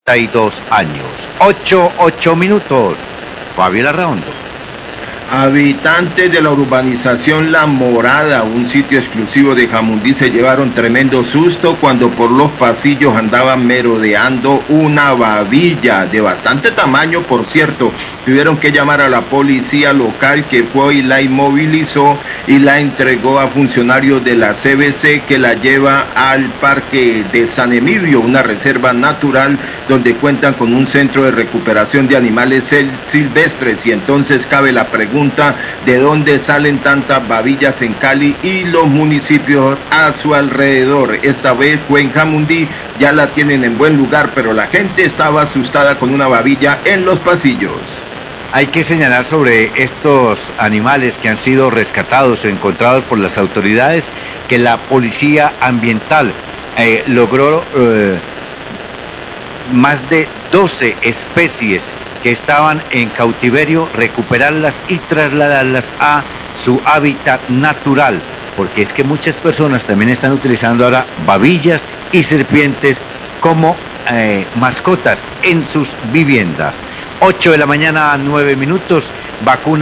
32 años. 8 minutos. Fabiola Redondo. Habitantes de la urbanización La Morada, un sitio exclusivo de Jamundí, se llevaron tremendo susto cuando por los pasillos andaba merodeando una babilla de bastante tamaño, por cierto. Tuvieron que llamar a la policía local, que fue y la inmovilizó y la entregó a funcionarios de la CBC, que la lleva al parque de San Emilio, una reserva natural donde cuentan con un centro de recuperación de animales silvestres. Y entonces cabe la pregunta: ¿de dónde salen tantas babillas en Cali y los municipios a su alrededor? Esta vez fue en Jamundí, ya la tienen en buen lugar, pero la gente estaba asustada con una babilla en los pasillos. Hay que señalar sobre estos animales que han sido rescatados o encontrados por las autoridades que la policía ambiental logró más de 12 especies que estaban en cautiverio, recuperarlas y trasladarlas a su hábitat natural, porque es que muchas personas también están utilizando ahora babillas y serpientes como mascotas en sus viviendas. 8 de la mañana, 9 minutos, vacuna.